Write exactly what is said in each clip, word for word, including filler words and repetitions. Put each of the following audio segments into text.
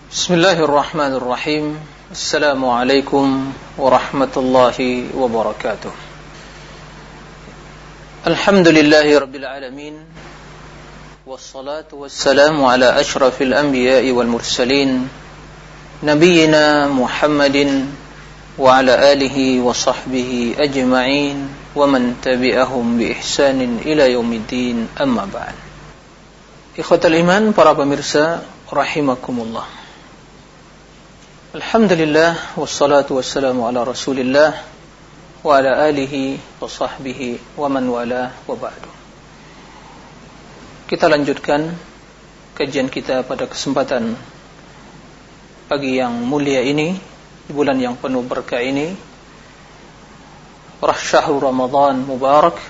Bismillahirrahmanirrahim. Assalamualaikum warahmatullahi wabarakatuh. Alhamdulillahi rabbil alamin. Wassalatu wassalamu ala ashrafil anbiya'i wal mursalin, nabiyyina Muhammadin wa ala alihi wa sahbihi ajma'in wa man tabi'ahum bi ihsanin ila yaumiddin, amma ba'd. Ikhwatal iman, para pemirsa rahimakumullah. Alhamdulillah, wassalatu wassalamu ala rasulillah wa ala alihi wa sahbihi wa man wala wa ba'du. Kita lanjutkan kajian kita pada kesempatan pagi yang mulia ini, di bulan yang penuh berkah ini, Syahrul Ramadan Mubarak.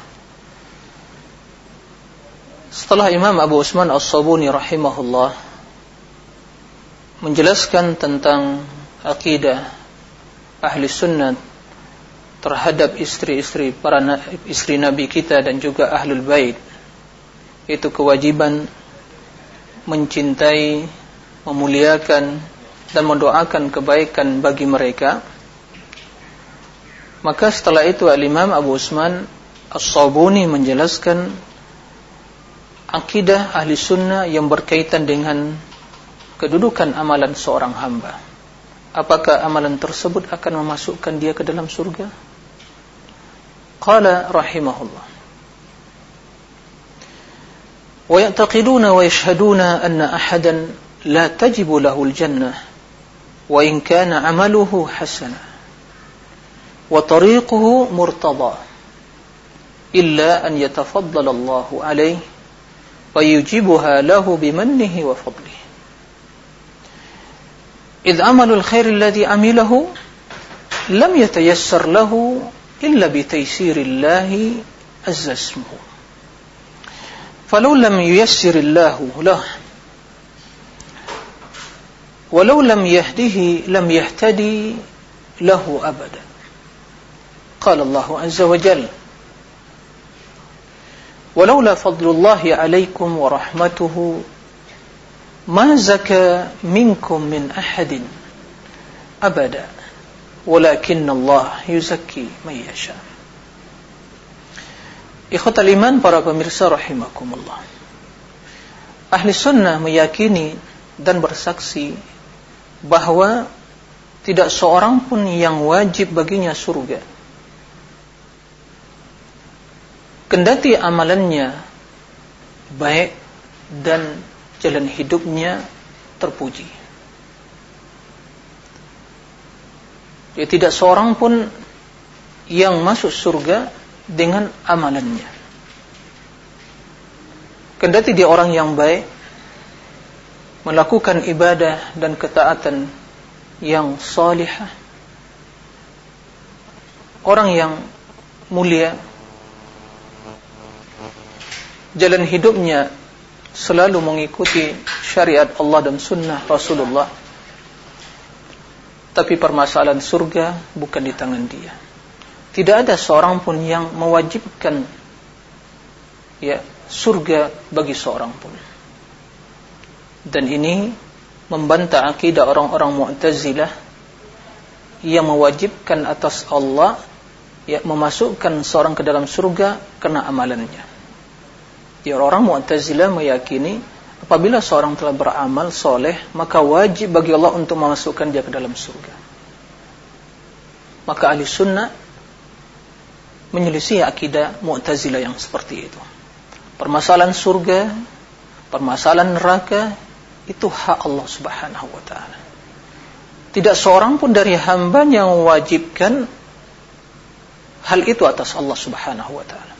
Setelah Imam Abu Utsman As-Sabuni rahimahullah menjelaskan tentang akidah ahli sunnah terhadap istri-istri para istri Nabi kita dan juga ahlul bait, itu kewajiban mencintai, memuliakan dan mendoakan kebaikan bagi mereka. Maka setelah itu Al-Imam Abu Utsman As-Sabuni menjelaskan akidah ahli sunnah yang berkaitan dengan kedudukan amalan seorang hamba. Apakah amalan tersebut akan memasukkan dia ke dalam surga? Qala rahimahullah, wa ya'taqiduna wa yashhaduna anna ahadan la tajibu lahu al-jannah wa in kana amaluhu hasana wa tariquhu murtada illa an yatafaddala Allahu alayhi wa yujibuha lahu bimannihi wa fadlihi. إذ عمل الخير الذي عمله لم يتيسر له إلا بتيسير الله عز اسمه فلو لم ييسر الله له ولو لم يهده لم يهتدي له أبدا. قال الله عز وجل ولولا فضل الله عليكم ورحمته ما زكى منكم من أحد أبدا ولكن الله يزكي من يشاء. Ikhwatal iman, para pemirsa rahimakumullah, ahli sunnah meyakini dan bersaksi bahwa tidak seorang pun yang wajib baginya surga kendati amalannya baik dan jalan hidupnya terpuji. Ya, tidak seorang pun yang masuk surga dengan amalannya kendati dia orang yang baik, melakukan ibadah dan ketaatan yang salihah, orang yang mulia, jalan hidupnya selalu mengikuti syariat Allah dan sunnah Rasulullah, tapi permasalahan surga bukan di tangan dia. Tidak ada seorang pun yang mewajibkan ya surga bagi seorang pun. Dan ini membantah akidah orang-orang Mu'tazilah yang mewajibkan atas Allah ya memasukkan seorang ke dalam surga karena amalannya. Ya, orang Mu'tazilah meyakini apabila seorang telah beramal soleh, maka wajib bagi Allah untuk memasukkan dia ke dalam surga. Maka ahli sunnah menyelisih akidah Mu'tazilah yang seperti itu. Permasalahan surga, permasalahan neraka, itu hak Allah subhanahu wa ta'ala. Tidak seorang pun dari hamba yang mewajibkan hal itu atas Allah subhanahu wa ta'ala.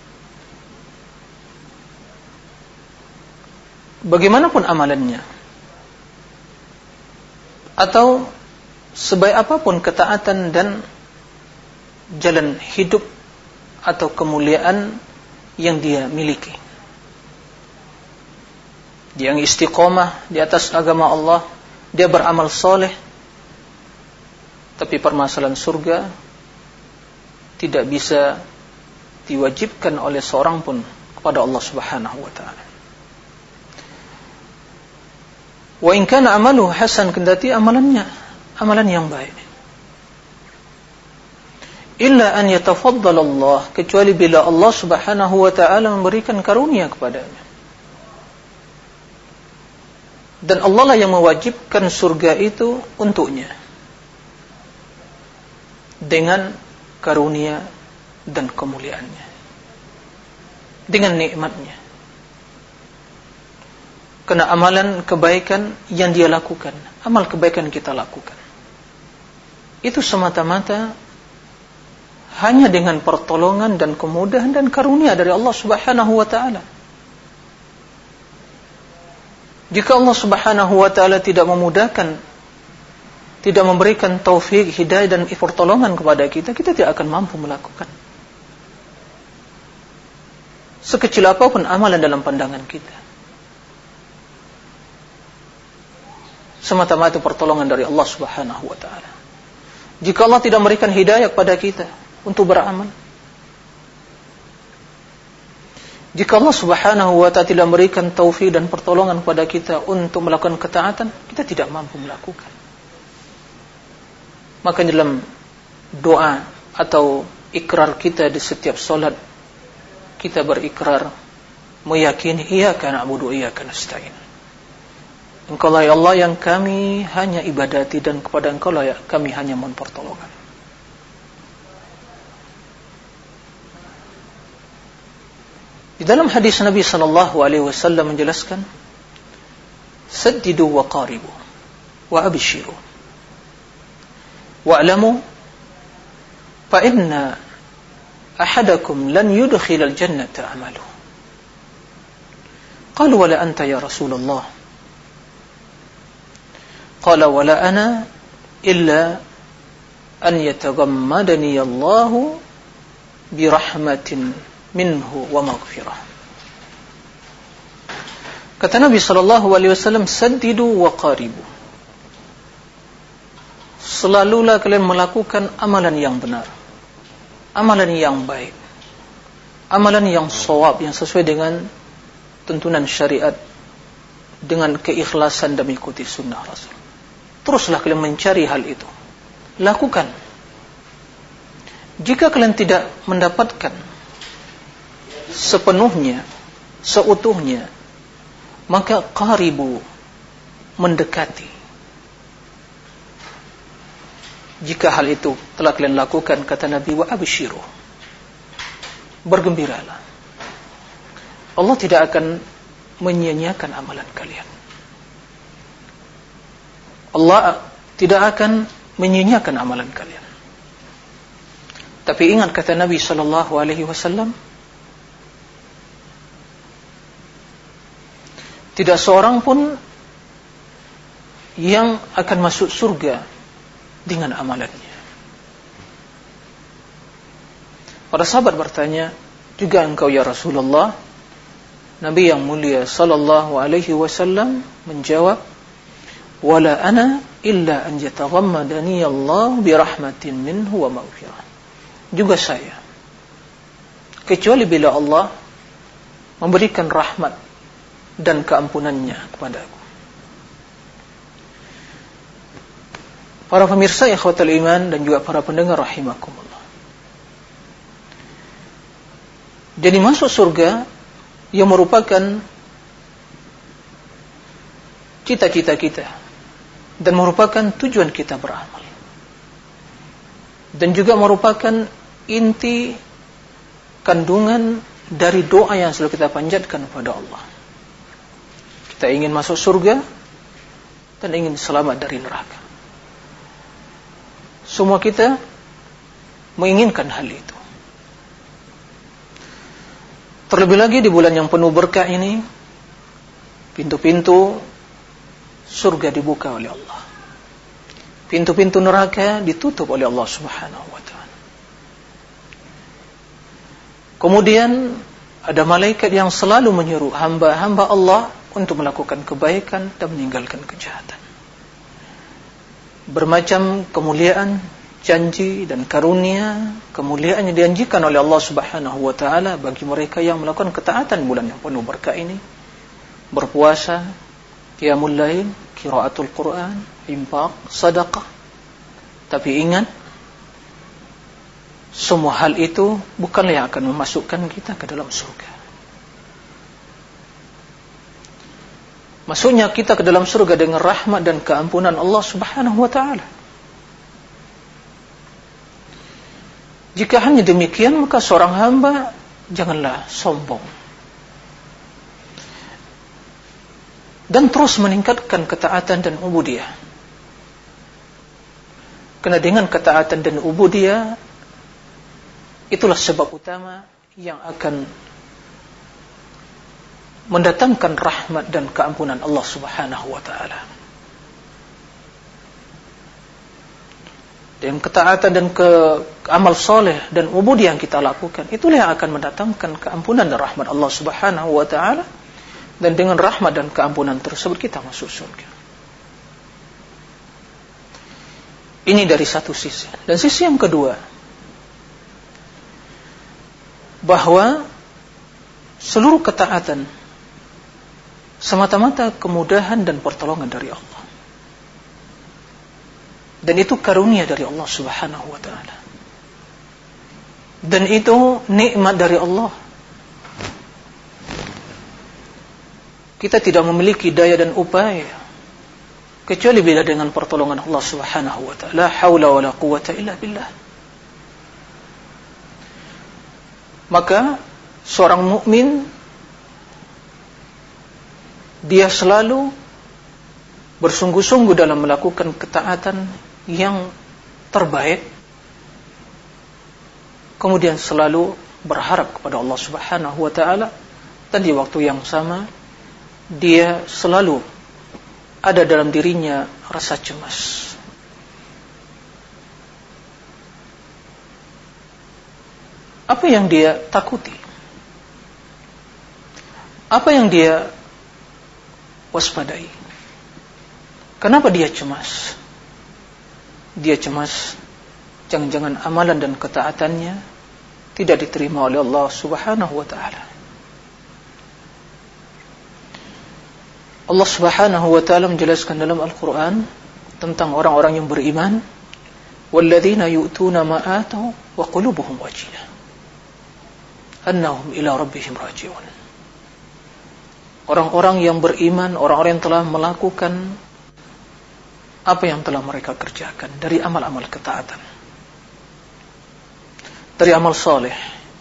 Bagaimanapun amalannya, atau sebaik apapun ketaatan dan jalan hidup atau kemuliaan yang dia miliki, dia yang istiqomah di atas agama Allah, dia beramal soleh, tapi permasalahan surga tidak bisa diwajibkan oleh seorang pun kepada Allah subhanahu wa ta'ala. Wa in kana amaluhu hasan, kendati amalannya amalan yang baik. Illa an yatafaddal Allah, kecuali bila Allah Subhanahu wa taala memberikan karunia kepadanya. Dan Allah lah yang mewajibkan surga itu untuknya dengan karunia dan kemuliaannya, dengan nikmatnya. Karena amalan kebaikan yang dia lakukan, amal kebaikan kita lakukan, itu semata-mata hanya dengan pertolongan dan kemudahan dan karunia dari Allah Subhanahu wa taala. Jika Allah Subhanahu wa taala tidak memudahkan, tidak memberikan taufik, hidayah dan pertolongan kepada kita, kita tidak akan mampu melakukan. Sekecil apapun amalan dalam pandangan kita, semata-mata pertolongan dari Allah Subhanahu wa taala. Jika Allah tidak memberikan hidayah kepada kita untuk beramal, jika Allah Subhanahu wa taala tidak memberikan taufik dan pertolongan kepada kita untuk melakukan ketaatan, kita tidak mampu melakukan. Maka dalam doa atau ikrar kita di setiap salat, kita berikrar meyakini iyyaka na'budu wa iyyaka nasta'in. Engkau lah ya Allah yang kami hanya ibadati, dan kepada Engkau lah ya kami hanya mohon pertolongan. Di dalam hadis Nabi sallallahu alaihi wasallam menjelaskan, saddidu wa qaribu wa abshiru wa'lamu fa inna ahadakum lan yudkhilal jannata amaluhu. Qalu wa la anta ya Rasulullah? Qala wa la ana illa an yataghammadani Allahu bi rahmatin minhu wa maghfirah. Kata Nabi sallallahu alaihi wasallam, saddidu wa qaribu. Selalulah kalian melakukan amalan yang benar, amalan yang baik, amalan yang shawab, yang sesuai dengan tuntunan syariat, dengan keikhlasan dan mengikuti sunnah Rasul. Teruslah kalian mencari hal itu, lakukan. Jika kalian tidak mendapatkan sepenuhnya, seutuhnya, maka qaribu, mendekati. Jika hal itu telah kalian lakukan, kata Nabi, wa abshiru, bergembiralah. Allah tidak akan menyia-nyiakan amalan kalian. Allah tidak akan menyia-nyiakan amalan kalian. Tapi ingat kata Nabi sallallahu alaihi wasallam, tidak seorang pun yang akan masuk surga dengan amalannya. Para sahabat bertanya, juga engkau ya Rasulullah? Nabi yang mulia sallallahu alaihi wasallam menjawab, wala ana illa an yataghammadani Allah bi rahmatin minhu wa maghfirah. Juga saya, kecuali bila Allah memberikan rahmat dan keampunannya kepadaku. Para pemirsa ikhwatul iman dan juga para pendengar rahimakumullah. Jadi masuk surga yang merupakan cita-cita kita dan merupakan tujuan kita beramal, dan juga merupakan inti kandungan dari doa yang selalu kita panjatkan kepada Allah. Kita ingin masuk surga dan ingin selamat dari neraka. Semua kita menginginkan hal itu. Terlebih lagi di bulan yang penuh berkah ini, pintu-pintu surga dibuka oleh Allah, pintu-pintu neraka ditutup oleh Allah Subhanahu wa ta'ala. Kemudian ada malaikat yang selalu menyuruh hamba-hamba Allah untuk melakukan kebaikan dan meninggalkan kejahatan. Bermacam kemuliaan, janji dan karunia, kemuliaan yang dijanjikan oleh Allah Subhanahu wa ta'ala bagi mereka yang melakukan ketaatan bulan yang penuh berkah ini, berpuasa, qiyamul lail, qiraatul Quran, infaq, sedekah. Tapi ingat, semua hal itu bukanlah yang akan memasukkan kita ke dalam surga. Masuknya kita ke dalam surga dengan rahmat dan keampunan Allah Subhanahu wa ta'ala. Jika hanya demikian, maka seorang hamba janganlah sombong dan terus meningkatkan ketaatan dan ubudiyah. Karena dengan ketaatan dan ubudiyah, itulah sebab utama yang akan mendatangkan rahmat dan keampunan Allah Subhanahu wa ta'ala. Dan ketaatan dan ke amal soleh dan ubudiyah yang kita lakukan, itulah yang akan mendatangkan keampunan dan rahmat Allah Subhanahu wa ta'ala. Dan dengan rahmat dan keampunan tersebut kita masuk surga. Ini dari satu sisi. Dan sisi yang kedua, bahwa seluruh ketaatan semata-mata kemudahan dan pertolongan dari Allah. Dan itu karunia dari Allah Subhanahu wa ta'ala. Dan itu nikmat dari Allah. Kita tidak memiliki daya dan upaya kecuali bila dengan pertolongan Allah Subhanahu wa ta'ala. La haula wa la quwwata illa billah. Maka seorang mukmin, dia selalu bersungguh-sungguh dalam melakukan ketaatan yang terbaik, kemudian selalu berharap kepada Allah Subhanahu wa ta'ala, dan di waktu yang sama dia selalu ada dalam dirinya rasa cemas. Apa yang dia takuti? Apa yang dia waspadai? Kenapa dia cemas? Dia cemas jangan-jangan amalan dan ketaatannya tidak diterima oleh Allah Subhanahu wa ta'ala. Allah Subhanahu wa ta'ala menjelaskan dalam Al-Quran tentang orang-orang yang beriman, walladzina yu'tuna ma atau wa qulubuhum wajilah annahum ila rabbihim raji'un. Orang-orang yang beriman, orang-orang yang telah melakukan apa yang telah mereka kerjakan dari amal-amal ketaatan, dari amal soleh,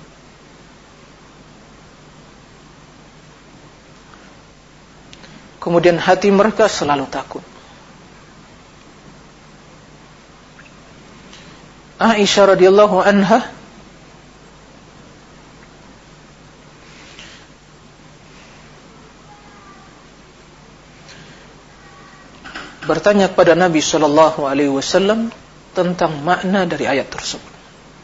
kemudian hati mereka selalu takut. Aisyah radhiyallahu anha bertanya kepada Nabi sallallahu alaihi wasallam tentang makna dari ayat tersebut.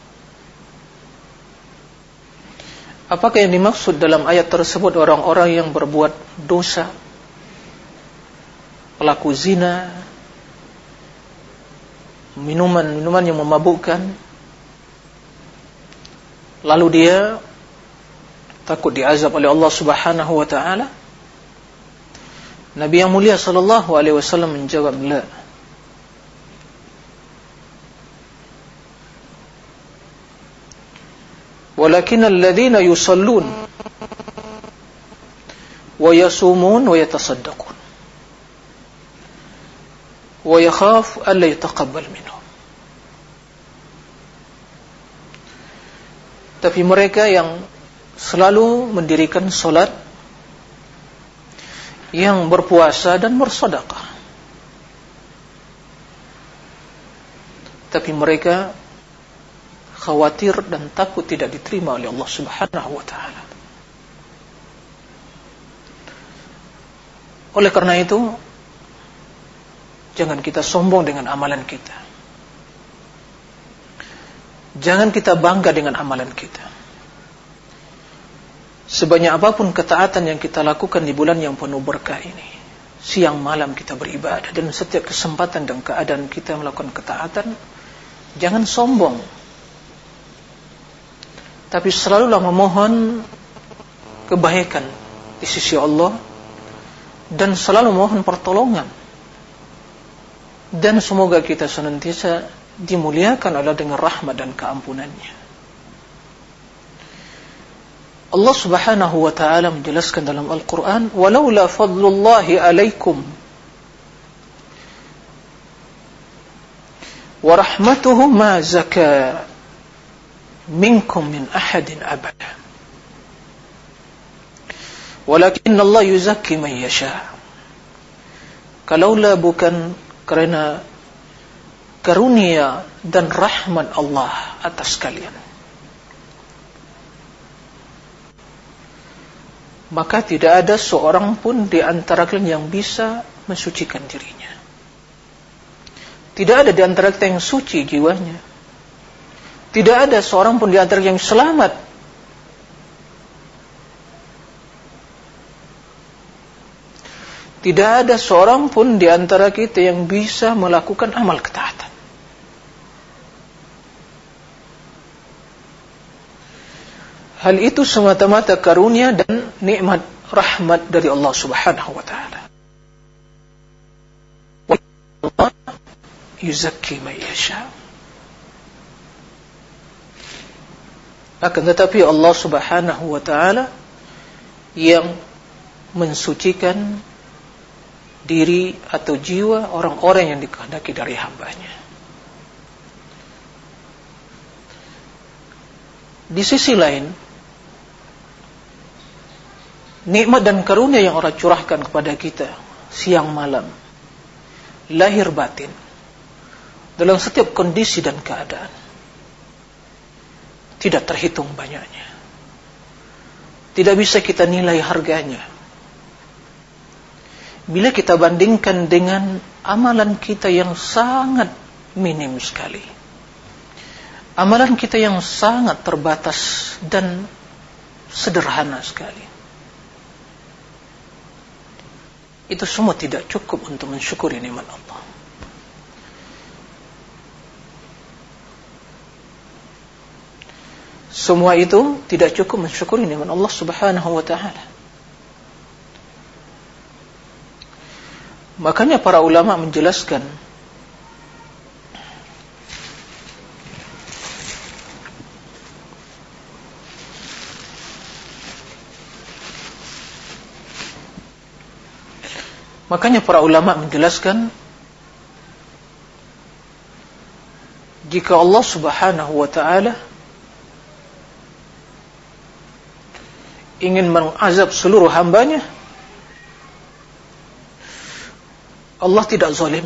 Apakah yang dimaksud dalam ayat tersebut orang-orang yang berbuat dosa, pelaku zina, minuman-minuman yang memabukkan, lalu dia takut diazab oleh Allah Subhanahu wa ta'ala? Nabi yang mulia sallallahu alaihi wasallam menjawab, la. Walakin alladhina yusallun wa yasumun wa yatasaddaqun wa yakhaf an la yataqabbal minhum. Tapi mereka yang selalu mendirikan salat, yang berpuasa dan bersedekah, tapi mereka khawatir dan takut tidak diterima oleh Allah Subhanahu wa ta'ala. Oleh karena itu, jangan kita sombong dengan amalan kita. Jangan kita bangga dengan amalan kita. Sebanyak apapun ketaatan yang kita lakukan di bulan yang penuh berkah ini, siang malam kita beribadah, dan setiap kesempatan dan keadaan kita melakukan ketaatan, jangan sombong, tapi selalulah memohon kebaikan di sisi Allah dan selalu mohon pertolongan. Dan semoga kita senantiasa dimuliakan Allah dengan rahmat dan keampunannya. Allah Subhanahu wa ta'ala menjelaskan dalam Al-Quran, walaula fadlullahi alaikum wa rahmatuhu ma zaka minkum min ahadin abada walakin Allah yuzakki man yasha. Kalaulah bukan karena karunia dan rahmat Allah atas kalian, maka tidak ada seorang pun di antara kalian yang bisa mensucikan dirinya. Tidak ada di antara kita yang suci jiwanya. Tidak ada seorang pun di antara yang selamat. Tidak ada seorang pun di antara kita yang bisa melakukan amal ketaatan. Hal itu semata-mata karunia dan nikmat rahmat dari Allah Subhanahu wa ta'ala. Allah yuzakki man yasha. Akan tetapi Allah Subhanahu wa ta'ala yang mensucikan diri atau jiwa orang-orang yang dikehendaki dari hambanya. Di sisi lain, nikmat dan karunia yang Allah curahkan kepada kita siang malam, lahir batin, dalam setiap kondisi dan keadaan, tidak terhitung banyaknya. Tidak bisa kita nilai harganya. Bila kita bandingkan dengan amalan kita yang sangat minim sekali, amalan kita yang sangat terbatas dan sederhana sekali, itu semua tidak cukup untuk mensyukuri nikmat Allah. Semua itu tidak cukup mensyukuri nikmat Allah Subhanahu wa ta'ala. Makanya para ulama menjelaskan Makanya para ulama menjelaskan jika Allah Subhanahu wa ta'ala ingin mengazab seluruh hambanya, Allah tidak zalim.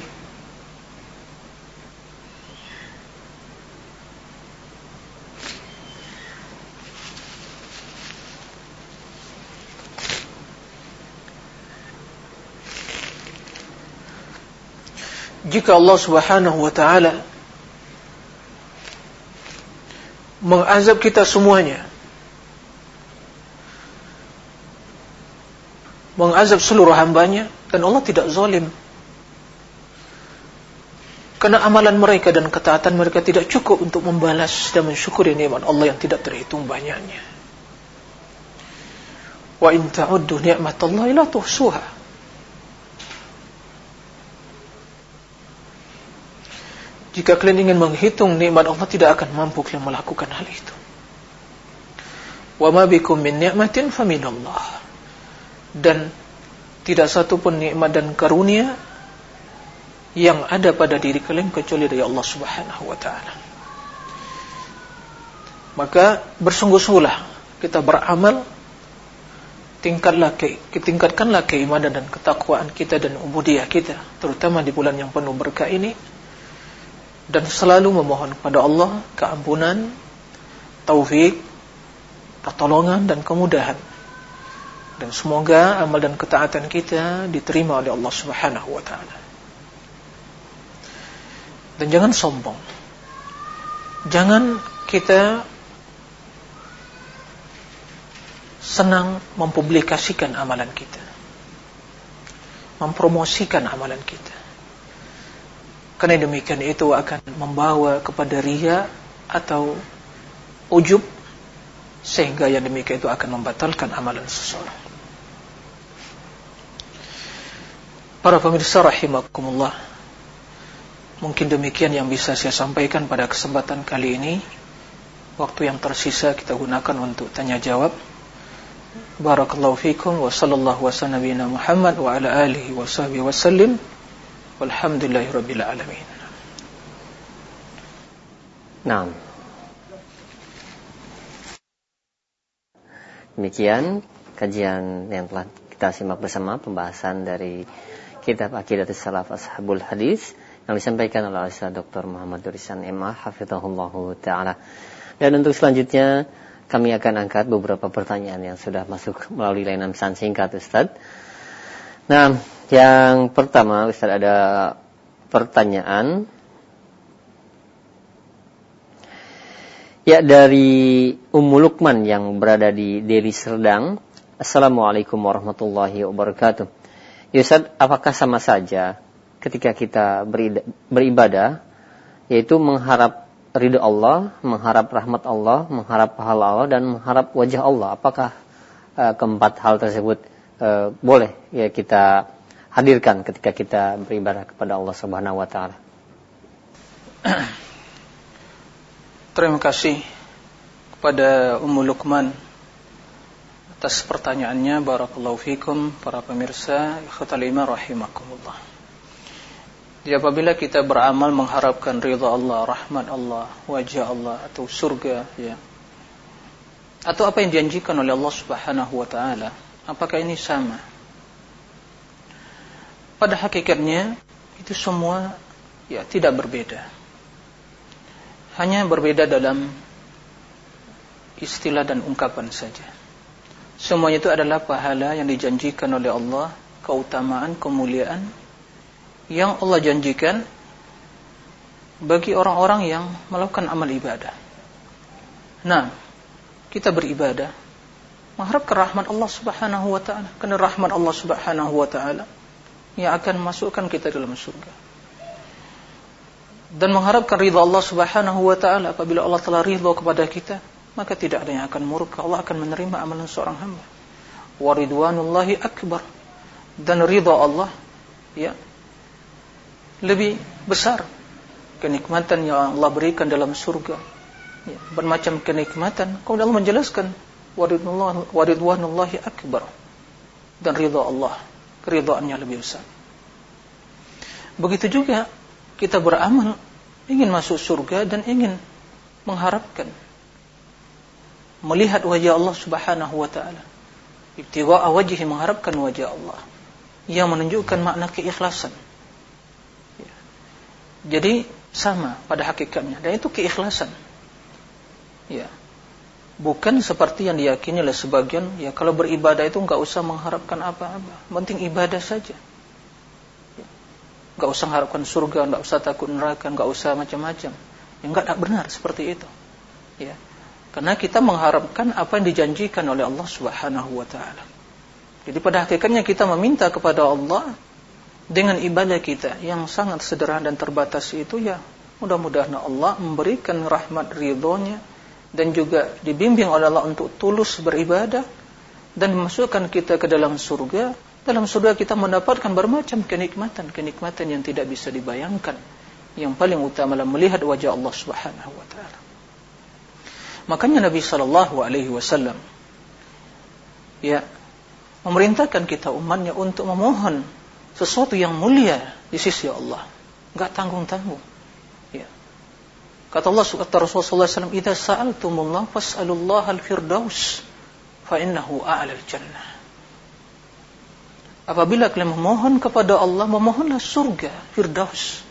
Jika Allah Subhanahu wa ta'ala mengazab kita semuanya, mengazab seluruh hambanya, dan Allah tidak zalim, karena amalan mereka dan ketaatan mereka tidak cukup untuk membalas dan mensyukuri nikmat Allah yang tidak terhitung banyaknya. Wa in ta'uddu ni'matallahi la tuhsuha. Jika kalian ingin menghitung nikmat Allah, tidak akan mampu kalian melakukan hal itu. Wa ma bikum min ni'matin faminallah. Dan tidak satu pun nikmat dan karunia yang ada pada diri kalian kecuali dari Allah Subhanahu wa ta'ala. Maka bersungguh-sungguhlah kita beramal, tingkatlah ke, tingkatkanlah keimanan dan ketakwaan kita dan ubudiyah kita, terutama di bulan yang penuh berkah ini, dan selalu memohon kepada Allah keampunan, taufik, pertolongan dan kemudahan. Dan semoga amal dan ketaatan kita diterima oleh Allah Subhanahu wa ta'ala. Dan jangan sombong. Jangan kita senang mempublikasikan amalan kita, mempromosikan amalan kita. Karena demikian itu akan membawa kepada riya atau ujub, sehingga yang demikian itu akan membatalkan amalan seseorang. Para pemirsa rahimakumullah, mungkin demikian yang bisa saya sampaikan pada kesempatan kali ini. Waktu yang tersisa kita gunakan untuk tanya jawab. Barakallahu fikum wa sallallahu wa sallam nabiyina Muhammad wa ala alihi wa sahbihi wa sallim. Walhamdulillahi rabbil alamin. Naam. Demikian kajian yang telah kita simak bersama, pembahasan dari Kitab Aqidatus Salaf Ashabul Hadis yang disampaikan oleh Ustaz Doktor Muhammad Durisan M A hafizahullahu taala. Dan untuk selanjutnya kami akan angkat beberapa pertanyaan yang sudah masuk melalui layanan pesan singkat Ustaz. Nah, yang pertama Ustaz, ada pertanyaan ya dari Ummu Lukman yang berada di Deli Serdang. Assalamualaikum warahmatullahi wabarakatuh. Ya Ustaz, apakah sama saja ketika kita beribadah, yaitu mengharap ridha Allah, mengharap rahmat Allah, mengharap pahala Allah, dan mengharap wajah Allah? Apakah uh, keempat hal tersebut uh, boleh ya kita hadirkan ketika kita beribadah kepada Allah Subhanahu wa taala? Terima kasih kepada Ummu Lukman atas pertanyaannya. Barakallahu fikum para pemirsa ikhwatal iman rahimakumullah. Jadi apabila kita beramal mengharapkan ridha Allah, rahmat Allah, wajah Allah atau surga ya, atau apa yang dijanjikan oleh Allah Subhanahu wa taala, apakah ini sama? Pada hakikatnya itu semua ya tidak berbeda. Hanya berbeda dalam istilah dan ungkapan saja. Semuanya itu adalah pahala yang dijanjikan oleh Allah, keutamaan, kemuliaan yang Allah janjikan bagi orang-orang yang melakukan amal ibadah. Nah, kita beribadah mengharapkan rahmat Allah Subhanahu wa taala, karena rahmat Allah Subhanahu wa taala yang akan masukkan kita dalam surga. Dan mengharapkan ridha Allah Subhanahu wa taala, apabila Allah telah ridha kepada kita, maka tidak ada yang akan murka. Allah akan menerima amalan seorang hamba. Wa ridwanullahi akbar. Dan ridha Allah ya lebih besar. Kenikmatan yang Allah berikan dalam surga ya, bermacam kenikmatan. Kemudian Allah menjelaskan wa ridwanullahi akbar. Dan ridha Allah, keridhaannya lebih besar. Begitu juga kita beramal ingin masuk surga dan ingin mengharapkan melihat wajah Allah Subhanahu wa taala. Ibtigha'a wajhi, mengharapkan wajah Allah, yang menunjukkan makna keikhlasan. Ya. Jadi sama pada hakikatnya, dan itu keikhlasan. Ya. Bukan seperti yang diyakini oleh sebagian, ya kalau beribadah itu enggak usah mengharapkan apa-apa, penting ibadah saja. Ya. Enggak usah mengharapkan surga, enggak usah takut neraka, enggak usah macam-macam. Ya, enggak tak benar seperti itu. Ya. Karena kita mengharapkan apa yang dijanjikan oleh Allah Subhanahu wa taala. Jadi pada hakikatnya kita meminta kepada Allah dengan ibadah kita yang sangat sederhana dan terbatas itu, ya mudah-mudahan Allah memberikan rahmat ridhonya dan juga dibimbing oleh Allah untuk tulus beribadah dan memasukkan kita ke dalam surga. Dalam surga kita mendapatkan bermacam kenikmatan-kenikmatan yang tidak bisa dibayangkan. Yang paling utama adalah melihat wajah Allah Subhanahu wa taala. Makanya Nabi sallallahu alaihi wasallam ya memerintahkan kita umatnya untuk memohon sesuatu yang mulia di sisi Allah, enggak tanggung-tanggung. Ya. Kata Allah kata Rasulullah sallallahu alaihi wasallam, "Idza sa'altumullah fas'alullaha al-firdaus fa innahu a'lal jannah." Apabila kalian memohon kepada Allah, memohonlah surga Firdaus,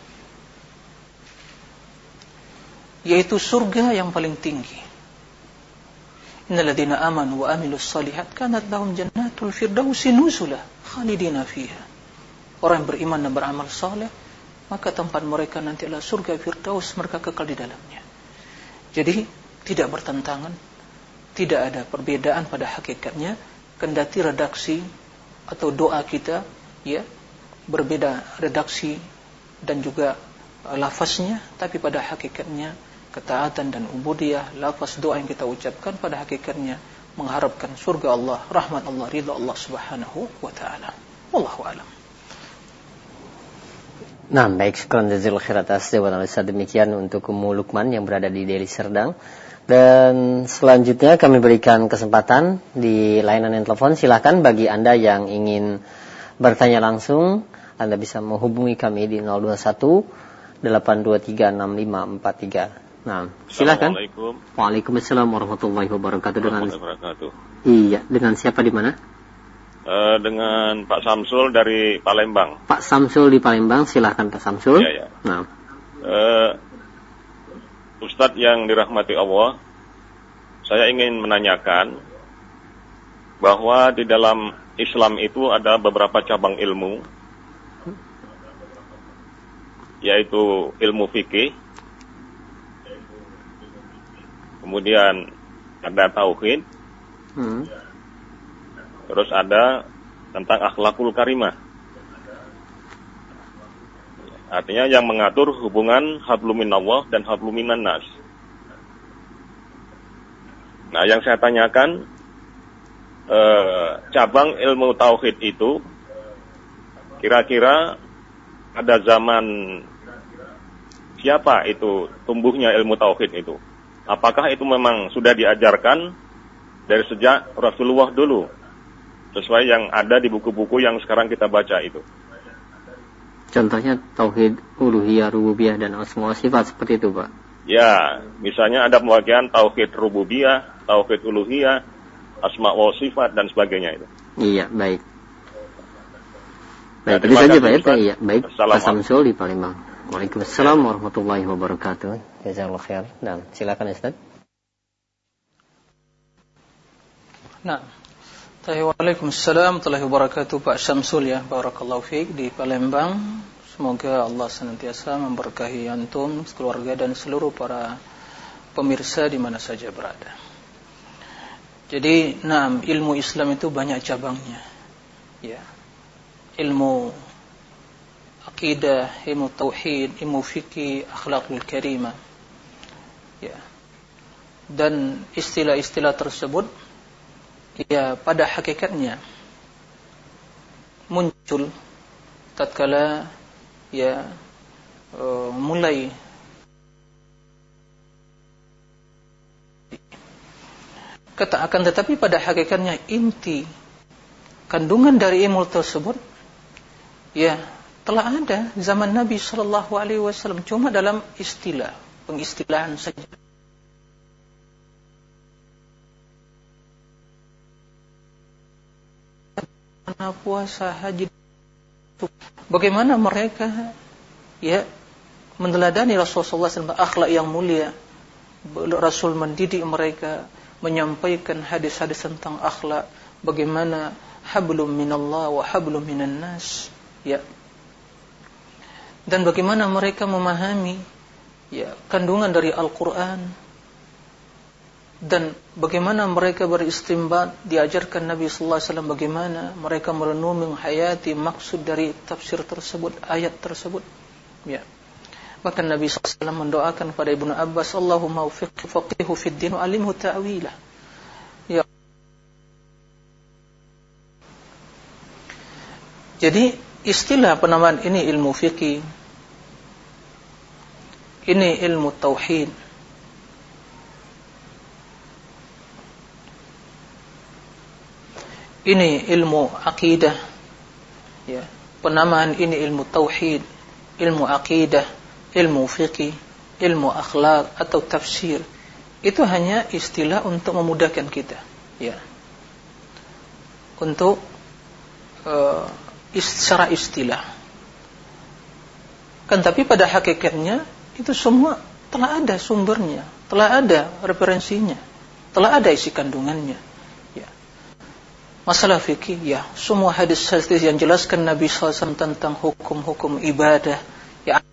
yaitu surga yang paling tinggi. Innal ladzina amanu wa amilus shalihat kanat lahum jannatul firdausi nuzula khalidina fiha. Orang yang beriman dan beramal saleh, maka tempat mereka nanti adalah surga Firdaus, mereka kekal di dalamnya. Jadi tidak bertentangan, tidak ada perbedaan pada hakikatnya, kendati redaksi atau doa kita ya berbeda redaksi dan juga lafaznya, tapi pada hakikatnya ketaatan dan ubudiyah, lafaz doa yang kita ucapkan pada hakikatnya mengharapkan surga Allah, rahmat Allah, ridha Allah Subhanahu wa taala. Wallahu a'lam. Nah, baik, syukran jazakallahu khair atas jawaban Ustaz. Demikian untuk Ummu Lukman yang berada di Deli Serdang. Dan selanjutnya kami berikan kesempatan di layanan telepon. Silakan bagi Anda yang ingin bertanya langsung, Anda bisa menghubungi kami di nol dua satu delapan dua tiga enam lima empat tiga. Nah, silakan. Assalamualaikum. Waalaikumsalam warahmatullahi wabarakatuh. Dengan wabarakatuh. Iya, dengan siapa di mana? Uh, dengan Pak Samsul dari Palembang. Pak Samsul di Palembang, silahkan Pak Samsul. Ya, ya. Nah. Uh, Ustadz yang dirahmati Allah, saya ingin menanyakan bahwa di dalam Islam itu ada beberapa cabang ilmu, yaitu ilmu fikih, kemudian ada tauhid, hmm. terus ada tentang akhlakul karimah. Artinya yang mengatur hubungan hablum minallah dan hablum minan nas. Nah, yang saya tanyakan, eh, cabang ilmu tauhid itu kira-kira ada zaman siapa itu tumbuhnya ilmu tauhid itu? Apakah itu memang sudah diajarkan dari sejak Rasulullah dulu, sesuai yang ada di buku-buku yang sekarang kita baca itu? Contohnya tauhid uluhiyah, rububiyah dan asma wa sifat, seperti itu, Pak. Ya, misalnya ada pembagian tauhid rububiyah, tauhid uluhiyah, asma wa sifat dan sebagainya itu. Iya, baik. Baik, itu saja Pak ya. Iya, baik. Pak Samsul di Palembang. Waalaikumsalam warahmatullahi wabarakatuh. Jazakallahu khair. Dan silakan Ustaz. Nah, Waalaikumsalam warahmatullahi wabarakatuh Pak Syamsul ya, barakallahu fiik di Palembang. Semoga Allah senantiasa memberkahi antum, keluarga dan seluruh para pemirsa di mana saja berada. Jadi, nah, ilmu Islam itu banyak cabangnya. Ya. Ilmu akidah, ilmu tauhid, ilmu fikih, akhlakul karimah. Ya. Dan istilah-istilah tersebut ya pada hakikatnya muncul tatkala ya e, mulai kata akan tetapi pada hakikatnya inti kandungan dari ilmu tersebut ya telah ada zaman Nabi sallallahu alaihi wasallam, cuma dalam istilah, pengistilahan saja. Puasa, haji, bagaimana mereka ya meneladani Rasulullah sallallahu alaihi wasallam, akhlak yang mulia. Rasul mendidik mereka, menyampaikan hadis-hadis tentang akhlak, bagaimana hablum minallah wa hablum minan nas, ya. Dan bagaimana mereka memahami ya kandungan dari Al-Qur'an. Dan bagaimana mereka beristimbat, diajarkan Nabi sallallahu alaihi wasallam bagaimana mereka merenungi, menghayati maksud dari tafsir tersebut, ayat tersebut. Ya. Bahkan Nabi sallallahu alaihi wasallam mendoakan kepada Ibnu Abbas, Allahumma waffiqhu faqihu fid din wa alimhu ta'wilah. Ya. Jadi istilah penamaan ini ilmu fikih, ini ilmu tauhid, ini ilmu akidah, ya. Penamaan ini ilmu tauhid, ilmu akidah, ilmu fikih, ilmu akhlak atau tafsir. Itu hanya istilah untuk memudahkan kita, ya. Untuk uh, secara istilah. Kan tapi pada hakikatnya itu semua telah ada sumbernya, telah ada referensinya, telah ada isi kandungannya. Masalah fikih, ya, semua hadis-hadis yang jelaskan Nabi sallallahu alaihi wasallam tentang hukum-hukum ibadah, ya,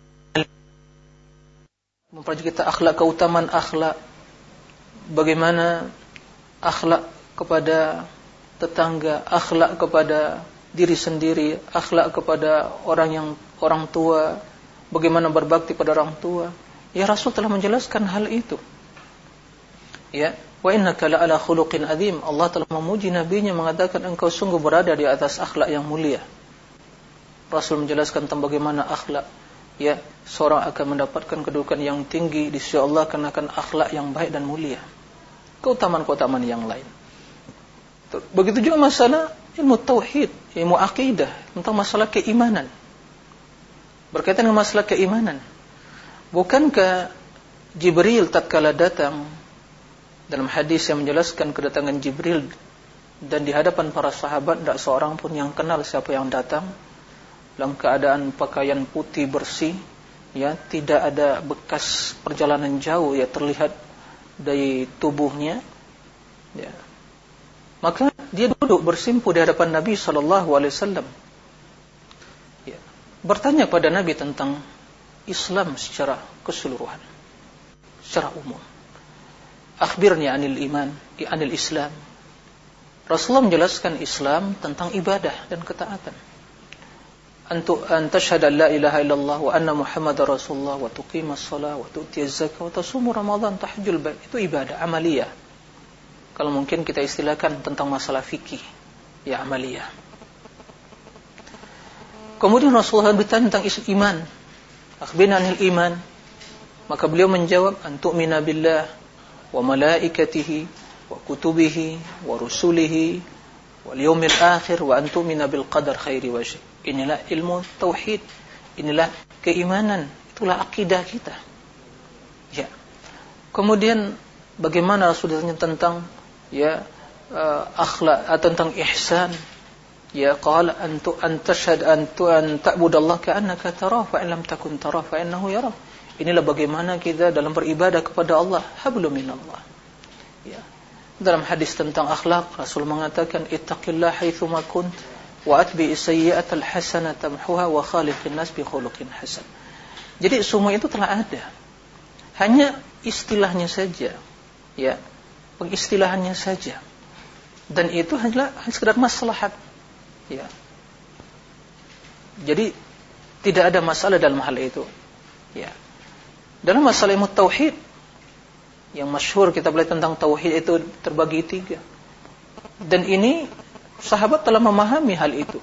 mempelajari kita akhlak, keutamaan akhlak, bagaimana akhlak kepada tetangga, akhlak kepada diri sendiri, akhlak kepada orang yang orang tua, bagaimana berbakti pada orang tua. Ya, Rasul telah menjelaskan hal itu. Ya. Wa innaka la'ala khuluqin azim. Allah telah memuji nabinya, mengatakan engkau sungguh berada di atas akhlak yang mulia. Rasul menjelaskan tentang bagaimana akhlak, ya, seorang akan mendapatkan kedudukan yang tinggi di sisi Allah karena akan akhlak yang baik dan mulia. Keutamaan-keutamaan yang lain. Begitu juga masalah ilmu tauhid, ilmu akidah, tentang masalah keimanan. Berkaitan dengan masalah keimanan. Bukankah Jibril tatkala datang dalam hadis yang menjelaskan kedatangan Jibril dan di hadapan para sahabat tidak seorang pun yang kenal siapa yang datang, dalam keadaan pakaian putih bersih, ya, tidak ada bekas perjalanan jauh ya terlihat dari tubuhnya, ya. Maka dia duduk bersimpuh di hadapan Nabi sallallahu alaihi wasallam, ya, bertanya pada Nabi tentang Islam secara keseluruhan, secara umum. Akhbirni anil iman, anil Islam. Rasulullah menjelaskan Islam tentang ibadah dan ketaatan. Antu an tashhadu la ilaha illallah wa anna muhammadar rasulullah wa tuqimas shalah wa tu'tiyaz zakah wa tasumu ramadan tahajjul bait. Itu ibadah amaliyah. Kalau mungkin kita istilahkan tentang masalah fikih, ya, amaliyah. Kemudian Rasulullah bertanya tentang iman. Akhbirna anil iman. Maka beliau menjawab, an tu'mina billah wa malaikatihi wa kutubihi wa rusulihi wal yaumil akhir wa an tu'mina bil qadar khairi wa syarri. Inilah ilmu tauhid, inilah keimanan, itulah akidah kita. Ya. Kemudian bagaimana Rasulullah tentang, ya, uh, akhlak atau tentang ihsan? Ya, qala antu an tashhad antu an ta'budallaha ka'annaka tarahu fa in lam takun tarahu fa innahu yarak. Inilah bagaimana kita dalam beribadah kepada Allah, hablum minallah. Ya. Dalam hadis tentang akhlak, Rasul mengatakan ittaqillah haitsu ma kunt wa atbi sayyi'atal hasanata tamhuha wa khaliqin nas bi khuluqin hasan. Jadi semua itu telah ada. Hanya istilahnya saja, ya, pengistilahannya saja. Dan itu hanyalah sekedar maslahat, ya. Jadi tidak ada masalah dalam hal itu, ya. Dalam masalah ilmu tauhid yang masyhur kita belajar tentang tauhid itu terbagi tiga. Dan ini sahabat telah memahami hal itu,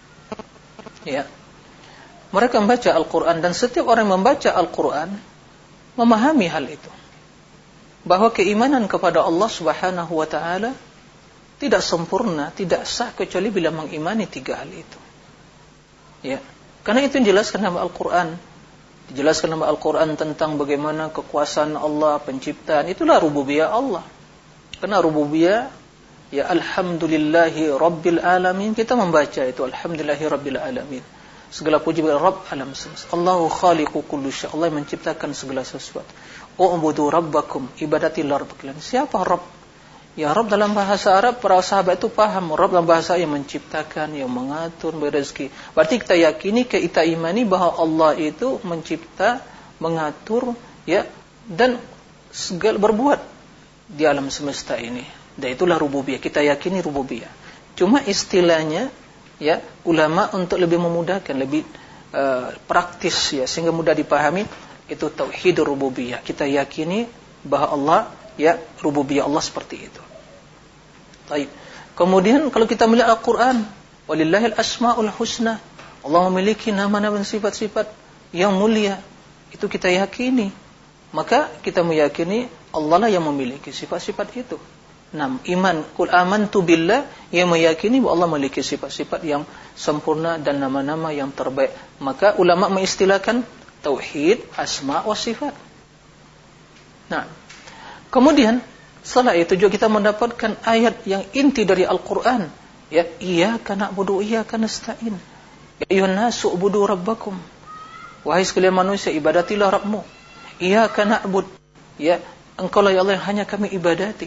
ya. Mereka membaca Al-Quran dan setiap orang yang membaca Al-Quran memahami hal itu, bahwa keimanan kepada Allah Subhanahu wa ta'ala tidak sempurna, tidak sah kecuali bila mengimani tiga hal itu, ya. Karena itu dijelaskan dalam Al-Quran. Dijelaskan dalam Al-Quran tentang bagaimana kekuasaan Allah, penciptaan. Itulah rububiyah Allah. Karena rububiyah, ya, alhamdulillahi rabbil alamin. Kita membaca itu, alhamdulillahi rabbil alamin. Segala puji bagi Rabb alam semesta. Allahu khaliqu kulli syai'. Allah menciptakan segala sesuatu. U'budu rabbakum, ibadatilah rabb kalian. Siapa Rabb? Ya, Rabb dalam bahasa Arab, para sahabat itu paham. Rabb dalam bahasa yang menciptakan, yang mengatur, memberi rezeki. Berarti kita yakini, kita imani bahwa Allah itu mencipta, mengatur, ya, dan segala berbuat di alam semesta ini. Dan itulah rububiyah. Kita yakini rububiyah. Cuma istilahnya, ya, ulama untuk lebih memudahkan, lebih uh, praktis, ya, sehingga mudah dipahami, itu tauhid rububiyah. Kita yakini bahwa Allah, ya, rububiyah Allah seperti itu. Baik. Kemudian kalau kita melihat Al-Quran, walillahil asmaul husna, Allah memiliki nama-nama dan sifat-sifat yang mulia. Itu kita yakini. Maka kita meyakini Allah lah yang memiliki sifat-sifat itu. Nam, iman, kul amantu billah, yang meyakini bahwa Allah memiliki sifat-sifat yang sempurna dan nama-nama yang terbaik. Maka ulama mengistilahkan tauhid asma wa sifat. Nah, kemudian setelah itu juga kita mendapatkan ayat yang inti dari Al-Quran, ya, iyyaka na'budu wa iyyaka nasta'in. Ya ayyuhan nasu ubudu rabbakum. Wahai sekalian manusia, ibadatilah Rabbmu. Iyyaka na'bud, ya, engkau lah ya Allah yang hanya kami ibadati.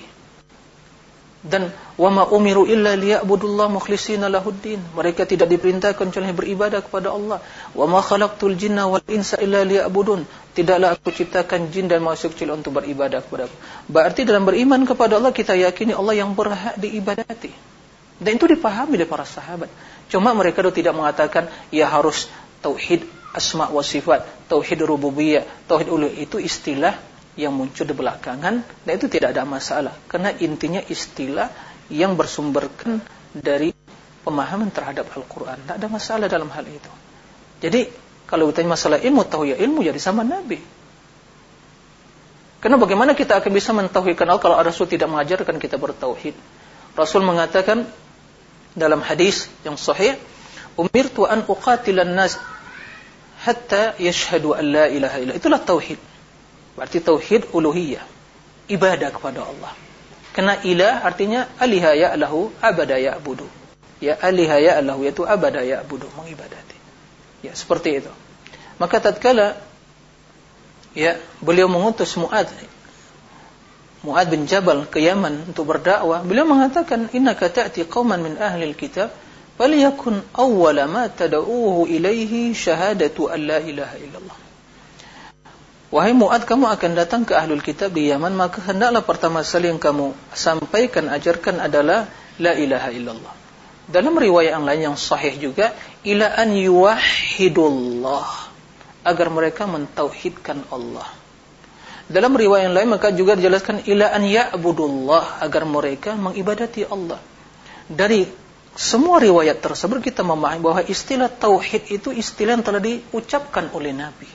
Dan wa ma umiru illa liya'budullaha mukhlishina lahuddin. Mereka tidak diperintahkan kecuali beribadah kepada Allah. Wa ma khalaqtul jinna wal insa illa liya'budun. Tidaklah aku ciptakan jin dan manusia kecuali untuk beribadah kepada aku. Berarti dalam beriman kepada Allah kita yakini Allah yang berhak diibadati. Dan itu dipahami oleh para sahabat. Cuma mereka itu tidak mengatakan ya harus tauhid asma wa sifat, tauhid rububiyah, tauhid uluhiyah. Itu istilah yang muncul di belakangan, dan itu tidak ada masalah karena intinya istilah yang bersumberkan dari pemahaman terhadap Al-Quran. Tidak ada masalah dalam hal itu. Jadi kalau ditanya masalah ilmu, tahu ya ilmu jadi sama Nabi. Karena bagaimana kita akan bisa mentauhidkan Allah kalau Rasul tidak mengajarkan kita bertauhid? Rasul mengatakan dalam hadis yang sahih, umirtu an uqatilan nas hatta yashhadu an la ilaha illallah. Itulah tauhid. Berarti tauhid uluhiyah, ibadah kepada Allah. Karena ilah artinya aliha ya'lahu abada ya'budu. Ya aliha ya'lahu yaitu abada ya'budu, mengibadati. Ya, seperti itu. Maka tatkala ya beliau mengutus Mu'adz Mu'adz bin Jabal ke Yaman untuk berdakwah, beliau mengatakan, innaka ta'ti qauman min ahli alkitab falyakun awwala ma tad'uuhu ilaihi syahadatu an la ilaha illallah. Wahai Mu'adz, kamu akan datang ke ahlul kitab di Yaman, maka hendaklah pertama sekali yang kamu sampaikan, ajarkan adalah la ilaha illallah. Dalam riwayat yang lain yang sahih juga, ila an yuwahhidullah, agar mereka mentauhidkan Allah. Dalam riwayat yang lain maka juga dijelaskan ila an ya'budullah, agar mereka mengibadati Allah. Dari semua riwayat tersebut kita memahami bahwa istilah tauhid itu istilah yang telah diucapkan oleh Nabi.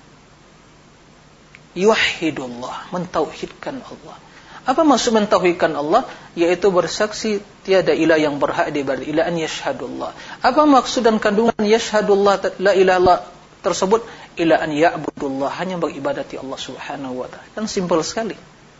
Yuwahhidullah, mentauhidkan Allah. Apa maksud mentauhidkan Allah? Yaitu bersaksi tiada ilah yang berhak diibadati, ila an yashhadullah. Apa maksud dan kandungan yashhadullah la ilaha tersebut? Ila an ya'budullah, hanya beribadati Allah Subhanahu wa taala. Kan simpel sekali.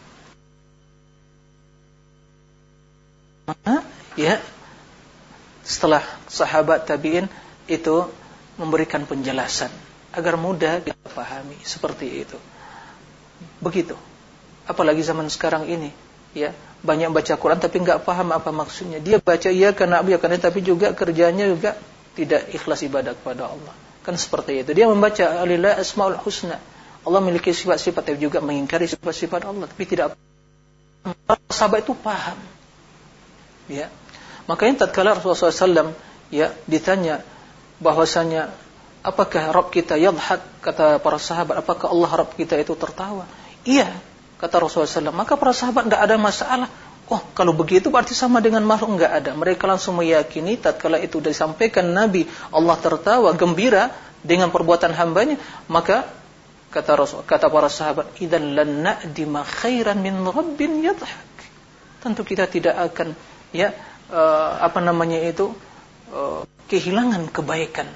Maka ya setelah sahabat tabi'in itu memberikan penjelasan agar mudah kita pahami, seperti itu. Begitu. Apalagi zaman sekarang ini, ya banyak baca Quran tapi nggak paham apa maksudnya. Dia baca iya karena Abu ya karena, tapi juga kerjanya juga tidak ikhlas ibadah kepada Allah. Kan seperti itu. Dia membaca Alillah Asmaul Husna, Allah memiliki sifat-sifat, tapi juga mengingkari sifat-sifat Allah, tapi tidak. Sahabat itu paham, ya. Makanya tatkala Rasulullah shallallahu alaihi wasallam ya ditanya bahwasanya apakah Rabb kita yadhak, kata para sahabat, apakah Allah Rabb kita itu tertawa? Iya, kata Rasulullah shallallahu alaihi wasallam. Maka para sahabat tidak ada masalah. Oh, kalau begitu berarti sama dengan makhluk. Enggak ada. Mereka langsung meyakini tatkala itu disampaikan Nabi Allah tertawa gembira dengan perbuatan hambanya, maka kata Rasul, kata para sahabat, idzan lan na'dima khairan min rabbin yadhak. Tentu kita tidak akan ya uh, apa namanya itu uh, kehilangan kebaikan.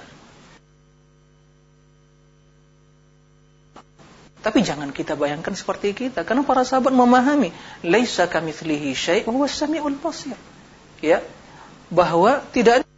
Tapi jangan kita bayangkan seperti kita, karena para sahabat memahami laisa kamitslihi syai' wa huwas samiul basir. Ya, bahwa tidak ada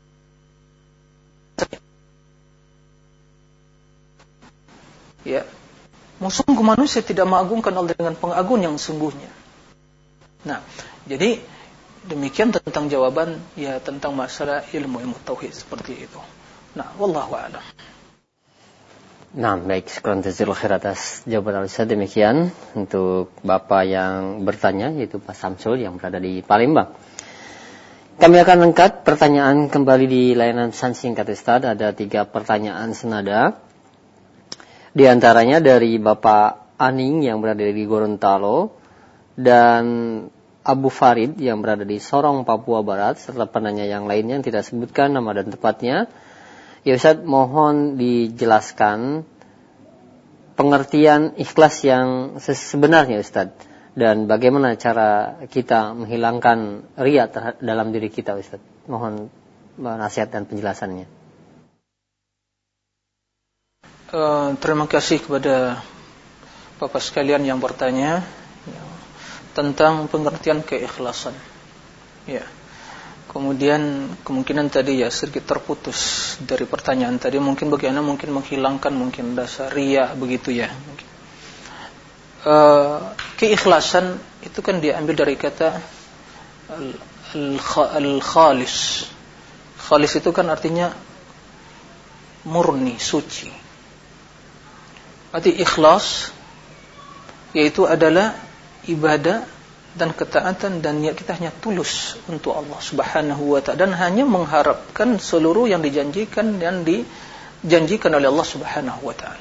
ya, sungguh manusia tidak mengagungkan Allah dengan pengagung yang sungguhnya. Nah, jadi demikian tentang jawaban ya tentang masalah ilmu-ilmu tauhid seperti itu. Nah, wallahu a'lam. Nah, baik, sekurang jazakallahu khair atas jawaban Ustaz. Demikian untuk Bapak yang bertanya, yaitu Pak Samsul yang berada di Palembang. Kami akan angkat pertanyaan kembali di layanan pesan singkat Ustaz. Ada tiga pertanyaan senada. Di antaranya dari Bapak Aning yang berada di Gorontalo dan Abu Farid yang berada di Sorong, Papua Barat, serta penanya yang lainnya yang tidak sebutkan nama dan tempatnya. Ya Ustaz, mohon dijelaskan pengertian ikhlas yang sebenarnya Ustaz, dan bagaimana cara kita menghilangkan riya dalam diri kita Ustaz. Mohon nasihat dan penjelasannya. Uh, terima kasih kepada Bapak sekalian yang bertanya ya, tentang pengertian keikhlasan. Ya. Kemudian kemungkinan tadi ya sedikit terputus dari pertanyaan tadi, mungkin bagaimana mungkin menghilangkan mungkin dasar riya begitu ya. Uh, keikhlasan itu kan diambil dari kata al-khalis. Khalis itu kan artinya murni, suci. Arti ikhlas yaitu adalah ibadah dan ketaatan dan niat kita hanya tulus untuk Allah Subhanahu wa ta'ala, dan hanya mengharapkan seluruh yang dijanjikan dan dijanjikan oleh Allah Subhanahu wa ta'ala.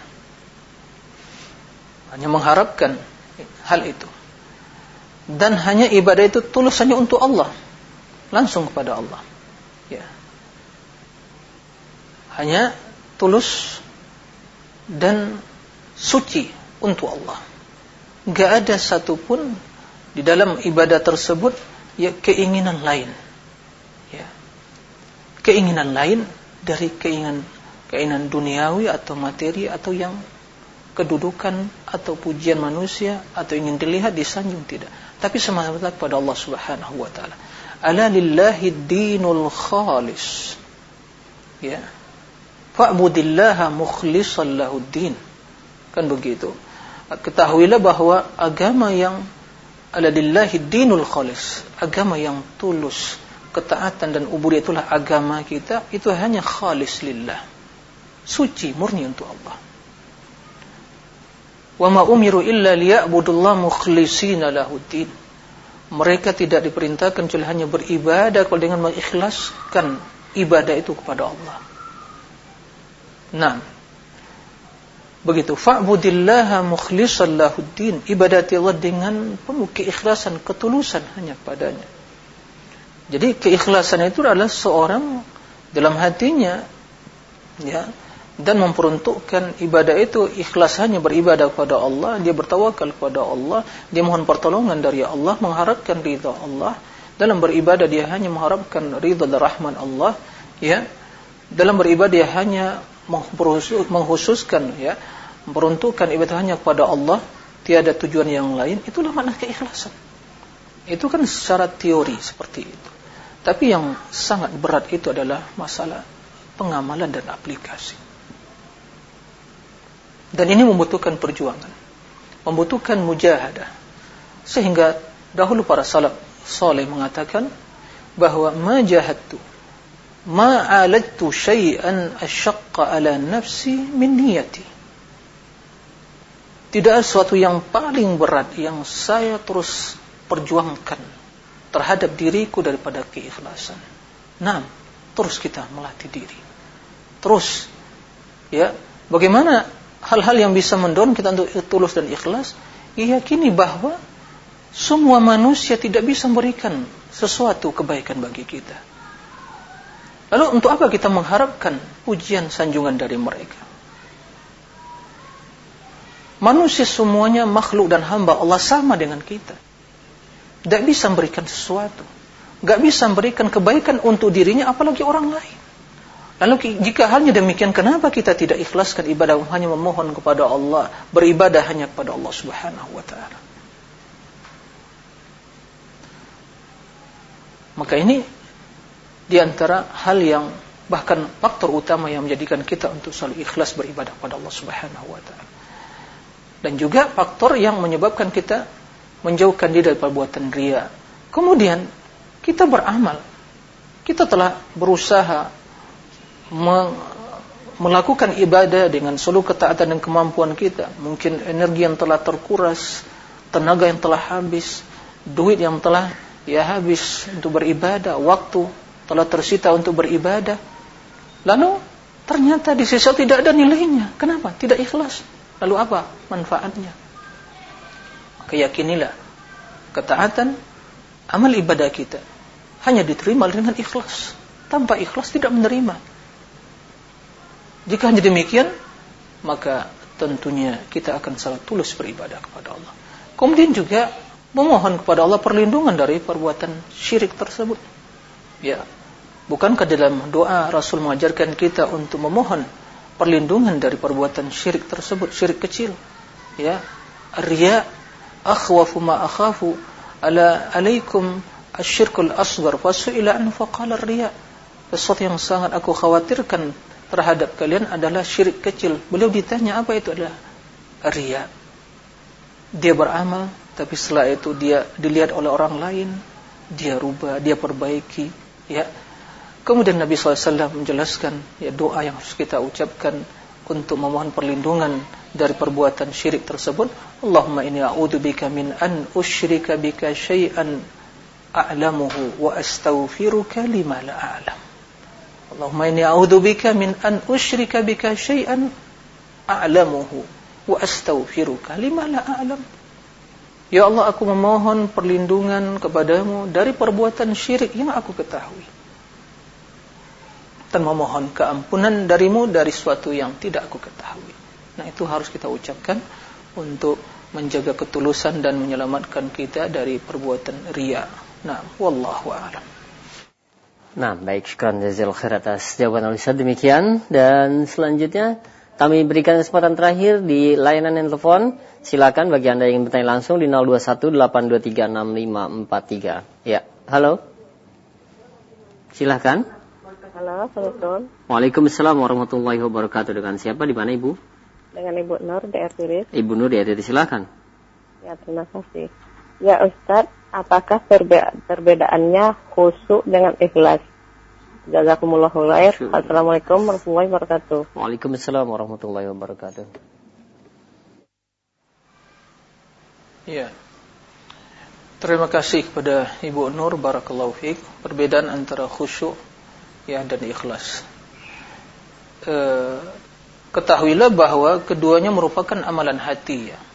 Hanya mengharapkan hal itu. Dan hanya ibadah itu tulus hanya untuk Allah, langsung kepada Allah. Ya. Hanya tulus dan suci untuk Allah. Gak ada satupun di dalam ibadah tersebut ya keinginan lain, ya keinginan lain dari keinginan keinginan duniawi atau materi atau yang kedudukan atau pujian manusia atau ingin dilihat disanjung, tidak, tapi semata-mata kepada Allah Subhanahu wa taala. Ala lillahi dinul khalis, ya fa'budillaha mukhlishan lahuddin, kan begitu. Ketahuilah bahwa agama yang ala lillahi dinul khalis, agama yang tulus, ketaatan dan ubudiyah, itulah agama kita, itu hanya khalis lillah, suci murni untuk Allah. Wa ma umiru illa liya'budullaha mukhlishina lahuddin. Mereka tidak diperintahkan kecuali hanya beribadah dengan mengikhlaskan ibadah itu kepada Allah. Nah, begitu. Fa'budillaha mukhlishan lahuddin, ibadati Allah dengan penuh keikhlasan, ketulusan hanya padanya. Jadi keikhlasan itu adalah seorang dalam hatinya, ya, dan memperuntukkan ibadah itu ikhlas hanya beribadah kepada Allah, dia bertawakal kepada Allah, dia mohon pertolongan dari Allah, mengharapkan ridha Allah. Dalam beribadah dia hanya mengharapkan ridha dan rahman Allah, ya. Dalam beribadah dia hanya mengkhususkan, ya, memperuntukkan ibadah hanya kepada Allah, tiada tujuan yang lain. Itulah makna keikhlasan. Itu kan secara teori seperti itu. Tapi yang sangat berat itu adalah masalah pengamalan dan aplikasi. Dan ini membutuhkan perjuangan, membutuhkan mujahadah. Sehingga dahulu para salaf saleh mengatakan bahwa ma jahadtu ma aladtu syai'an asyaqqa ala nafsi min niyati. Tidak ada sesuatu yang paling berat yang saya terus perjuangkan terhadap diriku daripada keikhlasan. Nah, terus kita melatih diri. Terus, ya, bagaimana hal-hal yang bisa mendorong kita untuk tulus dan ikhlas? Yakini bahwa semua manusia tidak bisa memberikan sesuatu kebaikan bagi kita. Lalu untuk apa kita mengharapkan pujian sanjungan dari mereka? Manusia semuanya makhluk dan hamba Allah sama dengan kita. Tidak bisa memberikan sesuatu, tidak bisa memberikan kebaikan untuk dirinya, apalagi orang lain. Lalu jika halnya demikian, kenapa kita tidak ikhlaskan ibadah hanya memohon kepada Allah, beribadah hanya kepada Allah Subhanahu wa taala? Maka ini di antara hal yang bahkan faktor utama yang menjadikan kita untuk selalu ikhlas beribadah kepada Allah Subhanahu wa taala. Dan juga faktor yang menyebabkan kita menjauhkan diri dari perbuatan riya. Kemudian kita beramal. Kita telah berusaha melakukan ibadah dengan seluruh ketaatan dan kemampuan kita. Mungkin energi yang telah terkuras, tenaga yang telah habis, duit yang telah ya habis untuk beribadah, waktu telah tersita untuk beribadah. Lalu ternyata di sisi tidak ada nilainya. Kenapa? Tidak ikhlas. Lalu apa manfaatnya? Keyakinilah ketaatan, amal ibadah kita hanya diterima dengan ikhlas. Tanpa ikhlas tidak menerima. Jika hanya demikian, maka tentunya kita akan sangat tulus beribadah kepada Allah. Kemudian juga memohon kepada Allah perlindungan dari perbuatan syirik tersebut. Ya, bukankah dalam doa Rasul mengajarkan kita untuk memohon perlindungan dari perbuatan syirik tersebut, syirik kecil? Ya, riya akhwafu ma akhafu ala alaikum asyirkul asghar fasu'ila an faqala riya. Sesuatu yang sangat aku khawatirkan terhadap kalian adalah syirik kecil. Beliau ditanya apa itu adalah riya. Dia beramal, tapi setelah itu dia dilihat oleh orang lain, dia rubah, dia perbaiki, ya. Kemudian Nabi shallallahu alaihi wasallam menjelaskan ya doa yang harus kita ucapkan untuk memohon perlindungan dari perbuatan syirik tersebut. Allahumma inni a'udzubika min an usyrika bika syai'an a'lamuhu wa astaghfiruka lima la a'lam. Allahumma inni a'udzubika min an usyrika bika syai'an a'lamuhu wa astaghfiruka lima la a'lam. Ya Allah, aku memohon perlindungan kepadamu dari perbuatan syirik yang aku ketahui, dan memohon keampunan darimu dari suatu yang tidak aku ketahui. Nah, itu harus kita ucapkan untuk menjaga ketulusan dan menyelamatkan kita dari perbuatan riya. Nah, wallahu a'lam. Nah, baik, syukran jazakallahu khair atas jawaban Ustaz. Demikian, dan selanjutnya kami berikan kesempatan terakhir di layanan yang telepon. Silakan bagi Anda yang ingin bertanya langsung di nol dua satu delapan dua tiga enam lima empat tiga. Ya, halo. Silakan. Halo, Assalamualaikum. Waalaikumsalam warahmatullahi wabarakatuh. Dengan siapa, di mana Ibu? Dengan Ibu Nur di R Tiris. Ibu Nur di R Tiris, silakan. Ya, terima kasih. Ya Ustaz, apakah perbe- perbedaannya khusyuk dengan ikhlas? Jazakumullahu khair. Assalamualaikum warahmatullahi wabarakatuh. Waalaikumsalam warahmatullahi wabarakatuh. Ya. Terima kasih kepada Ibu Nur, barakallahu fiik. Perbedaan antara khusyuk ya dan ikhlas. E, ketahuilah bahwa keduanya merupakan amalan hati ya.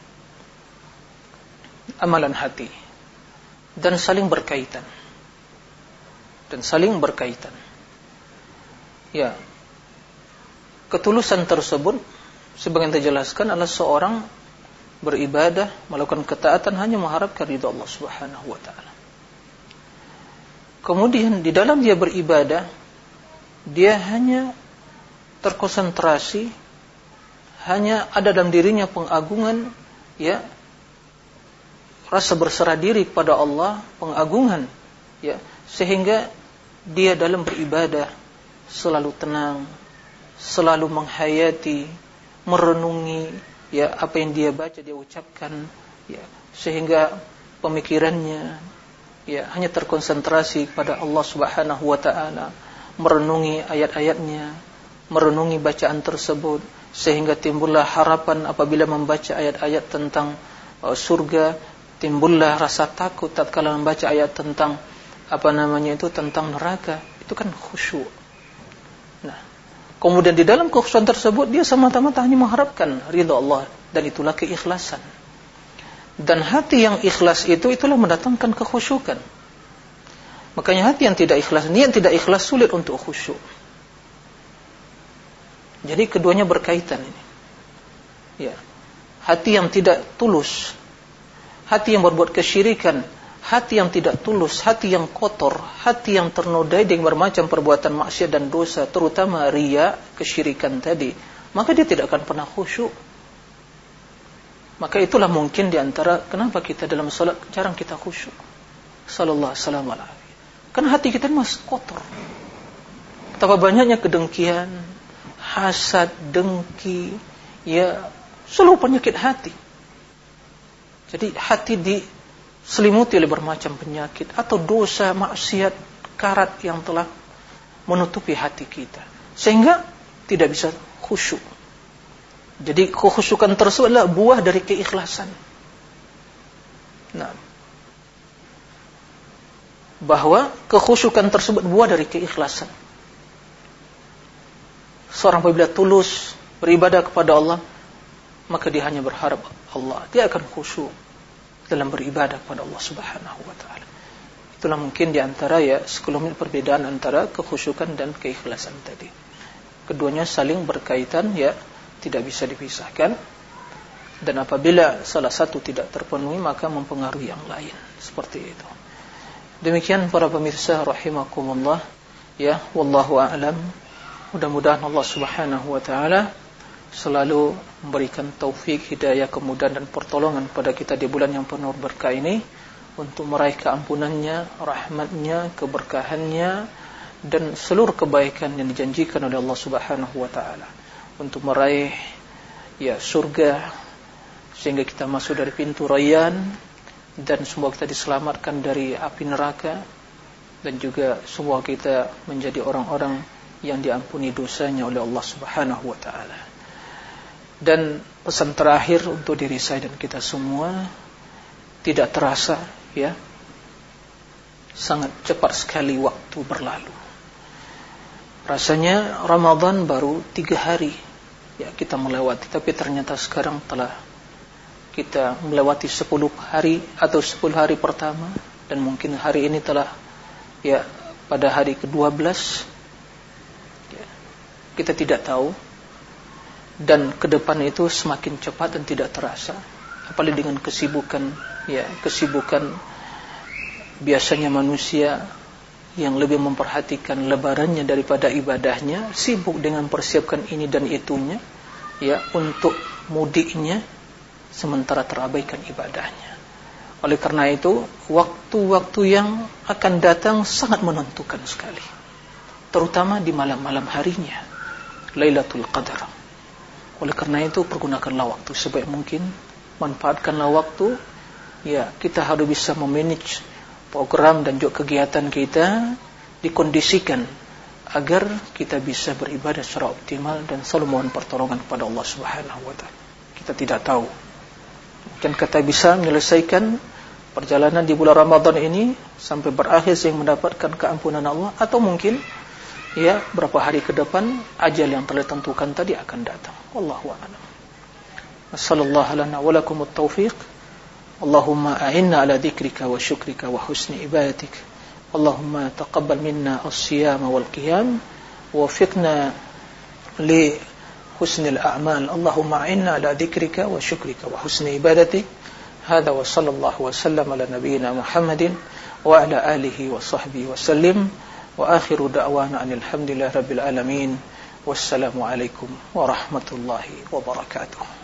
Amalan hati dan saling berkaitan. Dan saling berkaitan. Ya. Ketulusan tersebut sebagaimana dijelaskan adalah seorang beribadah, melakukan ketaatan hanya mengharapkan ridha Allah Subhanahu wa taala. Kemudian di dalam dia beribadah, dia hanya terkonsentrasi, hanya ada dalam dirinya pengagungan, ya, rasa berserah diri kepada Allah, pengagungan, ya, sehingga dia dalam beribadah selalu tenang, selalu menghayati, merenungi, ya, apa yang dia baca, dia ucapkan, ya, sehingga pemikirannya, ya, hanya terkonsentrasi kepada Allah Subhanahu wa taala, merenungi ayat-ayatnya, merenungi bacaan tersebut, sehingga timbullah harapan apabila membaca ayat-ayat tentang uh, surga, timbullah rasa takut tatkala membaca ayat tentang apa namanya itu tentang neraka. Itu kan khusyuk. Nah, kemudian di dalam kekhusyuan tersebut dia semata-mata hanya mengharapkan ridha Allah, dan itulah keikhlasan. Dan hati yang ikhlas itu itulah mendatangkan kekhusyukan. Makanya hati yang tidak ikhlas, niat tidak ikhlas sulit untuk khusyuk. Jadi keduanya berkaitan ini. Ya. Hati yang tidak tulus, hati yang berbuat kesyirikan, hati yang tidak tulus, hati yang kotor, hati yang ternodai dengan bermacam perbuatan maksiat dan dosa, terutama riya, kesyirikan tadi, maka dia tidak akan pernah khusyuk. Maka itulah mungkin diantara kenapa kita dalam salat jarang kita khusyuk. Sallallahu alaihi wasallam. Karena hati kita masih kotor. Betapa banyaknya kedengkian, hasad, dengki, ya, seluruh penyakit hati. Jadi hati diselimuti oleh bermacam penyakit atau dosa, maksiat, karat yang telah menutupi hati kita, sehingga tidak bisa khusyuk. Jadi kekhusyukan tersebut adalah buah dari keikhlasan. Nah, bahwa kekhusyukan tersebut buah dari keikhlasan. Seorang apabila tulus beribadah kepada Allah, maka dia hanya berharap Allah, dia akan khusyuk dalam beribadah kepada Allah Subhanahu wa taala. Itulah mungkin di antara ya sekelumit perbedaan antara kekhusyukan dan keikhlasan tadi. Keduanya saling berkaitan, ya, tidak bisa dipisahkan. Dan apabila salah satu tidak terpenuhi, maka mempengaruhi yang lain. Seperti itu. Demikian para pemirsa rahimakumullah, ya, wallahu a'lam. Mudah-mudahan Allah Subhanahu wa taala selalu memberikan taufik, hidayah, kemudahan dan pertolongan kepada kita di bulan yang penuh berkah ini untuk meraih keampunannya, rahmatnya, keberkahannya, dan seluruh kebaikan yang dijanjikan oleh Allah Subhanahu wa taala, untuk meraih ya surga, sehingga kita masuk dari pintu Rayyan, dan semua kita diselamatkan dari api neraka, dan juga semua kita menjadi orang-orang yang diampuni dosanya oleh Allah Subhanahu wa taala. Dan pesan terakhir untuk diri saya dan kita semua, tidak terasa, ya, sangat cepat sekali waktu berlalu. Rasanya Ramadan baru tiga hari, ya, kita melewati, tapi ternyata sekarang telah kita melewati sepuluh hari atau sepuluh hari pertama, dan mungkin hari ini telah, ya, pada hari kedua belas. Ya, kita tidak tahu, dan ke depan itu semakin cepat dan tidak terasa, apalagi dengan kesibukan, ya, kesibukan biasanya manusia yang lebih memperhatikan lebarannya daripada ibadahnya, sibuk dengan persiapkan ini dan itunya, ya, untuk mudiknya, sementara terabaikan ibadahnya. Oleh karena itu, waktu-waktu yang akan datang sangat menentukan sekali, terutama di malam-malam harinya, Lailatul Qadar. Oleh karena itu, pergunakanlah waktu sebaik mungkin, manfaatkanlah waktu, ya, kita harus bisa memanage program dan juga kegiatan kita, dikondisikan agar kita bisa beribadah secara optimal dan selalu mohon pertolongan kepada Allah Subhanahu wa taala. Kita tidak tahu, mungkin kita bisa menyelesaikan perjalanan di bulan Ramadan ini sampai berakhir sehingga mendapatkan keampunan Allah, atau mungkin, ya, berapa hari ke depan ajal yang telah ditentukan tadi akan datang. Wallahu a'lam. Wassallallahu lana wa lakumut taufiq. Allahumma a'inna ala dzikrika wa syukrika wa husni ibadatik. Allahumma taqabbal minna as-siyama wal qiyam wa waffiqna li husnil a'mal. Allahumma a'inna ala dzikrika wa syukrika wa husni ibadatik. Hadza wa sallallahu wa sallam ala nabiyyina Muhammadin wa ala alihi wa sahbihi wa sallim. Wa akhiru da'wana alhamdulillahi rabbil alamin. Wassalamu alaikum warahmatullahi wabarakatuh.